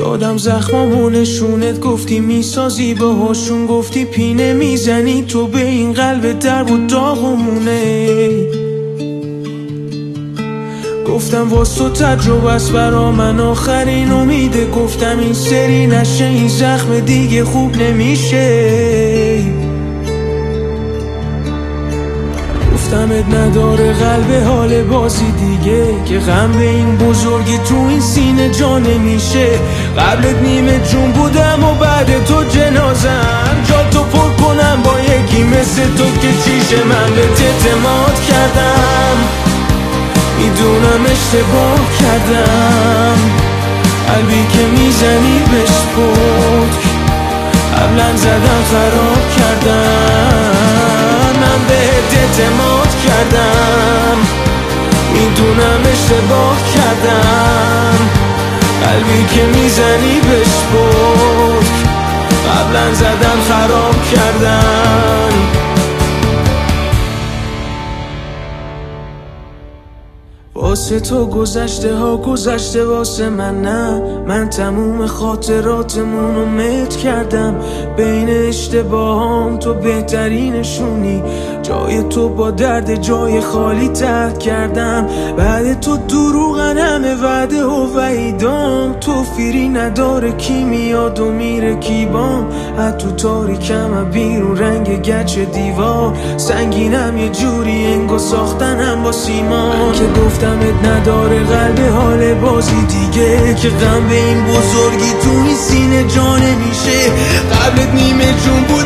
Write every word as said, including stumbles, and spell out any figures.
دادم زخمامو نشونت، گفتی میسازی باهاشون، گفتی پینه میزنی تو به این قلب درب و داغمونه. گفتم واسه تو تجربه است برا من آخرین امیده، گفتم این سری نشه این زخم دیگه خوب نمیشه. گفتمت نداره قلب حال بازی دیگه، که غم به این بزرگی تو این سینه جا نمیشه. قبلت نیمه جون بودم و بعد تو جنازم، جا تو پر کنم با یکی مثل تو که چیشه. من به اعتماد کردم میدونم اشتباه کردم، قلبی که میزنی بهش پتک قبلا زدم خراب کردم. من بهت اعتماد کردم میدونم اشتباه کردم، قلبی که میزنی بهش پتک قبلا زدم خراب کردم. واسه تو گذشته ها گذشته واسه من نه، من تموم خاطراتمونو مت کردم. بین اشتباهام تو بهترینشونی، جای تو با درد جای خالی ترک کردم. بعد تو دروغن همه وعده و وعیدام، تو فیری نداره کی میاد و میره کی بام. از تو تاریکم بیرون رنگ گچ دیوار، سنگینم یه جوری انگو ساختنم با سیمان. که گفتمت نداره قلب حال بازی دیگه، که غم به این بزرگی تو این سینه جا نمیشه. قبلت نیمه جون